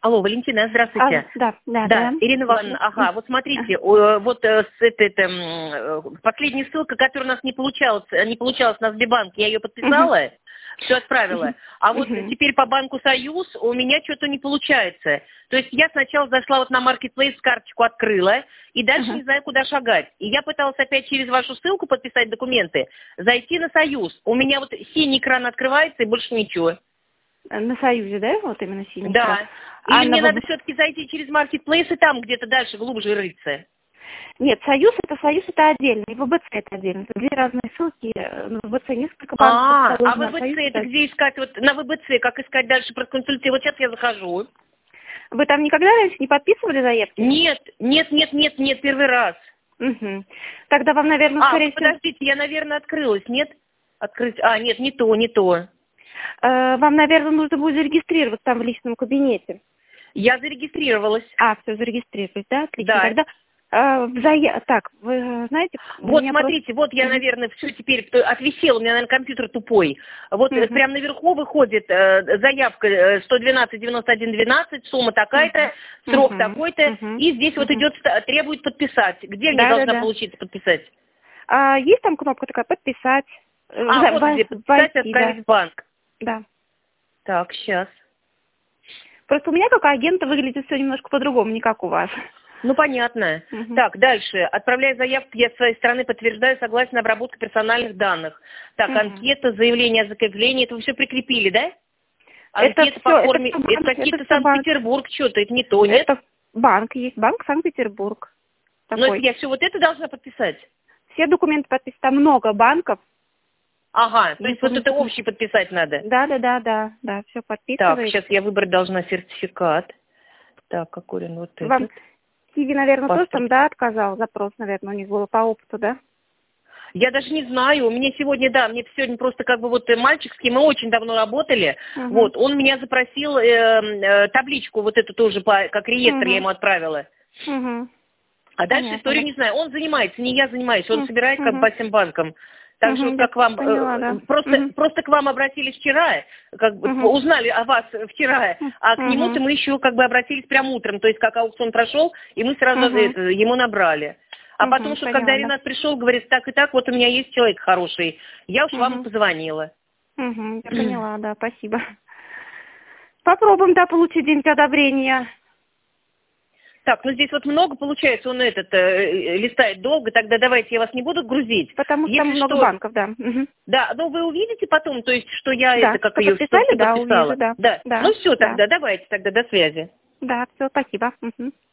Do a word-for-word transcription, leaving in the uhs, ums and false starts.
Алло, Валентина, здравствуйте. А, да, да, да. да. Ирина Ивановна, ага, вот смотрите, ага. вот с этой, это, последняя ссылка, которая у нас не получалась, не получалась на Сбербанке, я ее подписала, uh-huh. все отправила, uh-huh. а вот uh-huh. теперь по Банку Союз у меня что-то не получается. То есть я сначала зашла вот на Marketplace, карточку открыла, и дальше uh-huh. не знаю, куда шагать. И я пыталась опять через вашу ссылку подписать документы, зайти на Союз. У меня вот синий экран открывается и больше ничего. На Союзе, да? Вот именно синий да. экран. Или а мне на... надо все-таки зайти через Marketplace и там где-то дальше глубже рыться? Нет, Союз это Союз это отдельно, и ВБЦ это отдельно. Это две разные ссылки. На ВБЦ несколько банков. А, а ВБЦ это где искать? Вот на ВБЦ как искать дальше проконсультировать? Вот сейчас я захожу. Вы там никогда раньше не подписывали заявки? Нет, нет, нет, нет, нет, первый раз. Угу. Тогда вам, наверное, а, скорее всего... подождите, я, наверное, открылась, нет? Открыть. А, нет, не то, не то. Вам, наверное, нужно будет зарегистрироваться там в личном кабинете. Я зарегистрировалась. А, все, зарегистрировалась, да? Отлично. Да. Тогда э, в зая... Так, вы знаете... Вот, смотрите, просто... вот я, наверное, все теперь отвисел, у меня, наверное, компьютер тупой. Вот uh-huh. прямо наверху выходит э, заявка сто двенадцать девяносто один двенадцать, сумма такая-то, uh-huh. срок uh-huh. такой-то, uh-huh. и здесь uh-huh. вот идет, требует подписать. Где да, мне должна да, получиться подписать? А, есть там кнопка такая «Подписать». А, За... вот где «Подписать», «Отправить да. в банк». Да. Так, сейчас. Просто у меня как агента выглядит все немножко по-другому, не как у вас. Ну, понятно. Угу. Так, дальше. Отправляя заявку, я с своей стороны подтверждаю согласие на обработку персональных данных. Так, угу. анкета, заявление о закреплении, это вы все прикрепили, да? Анкета это по все, форме, это, это какие-то Санкт-Петербург, что-то, это не то, нет? Это банк, есть банк Санкт-Петербург. Но я все вот это должна подписать? Все документы подписать, там много банков. Ага, то есть вот это общий подписать надо? Да, да, да, да, да, все подписываете. Так, сейчас я выбрать должна сертификат. Так, какой он вот Вам этот? Киви, наверное, Паспорт. тоже там, да, отказал запрос, наверное, у них было по опыту, да? Я даже не знаю, у меня сегодня, да, мне сегодня просто как бы вот мальчик, с кем мы очень давно работали, uh-huh. вот, он меня запросил э, э, табличку вот эту тоже, по, как реестр uh-huh. я ему отправила. Uh-huh. А дальше Понятно. историю не знаю, он занимается, не я занимаюсь, он uh-huh. собирает как uh-huh. бы по всем банкам. Так же, uh-huh. вот как вам, поняла, э, да. просто, uh-huh. просто к вам обратились вчера, как бы uh-huh. узнали о вас вчера, а к uh-huh. нему-то мы еще как бы обратились прям утром, то есть как аукцион прошел, и мы сразу uh-huh. это, ему набрали. А угу, потом, что поняла, когда да. Ренат пришел, говорит, так и так, вот у меня есть человек хороший, я уж угу. вам позвонила. Угу, я поняла, да, спасибо. Попробуем, да, получить день одобрения. Так, ну здесь вот много получается, он этот э, листает долго, тогда давайте я вас не буду грузить. Потому что Если там много что, банков, да. Угу. Да, но вы увидите потом, то есть, что я да, это, как что ее подписали, все да, подписала. увижу, да. да. да. Ну все, да. тогда давайте, тогда до связи. Да, все, спасибо. Угу.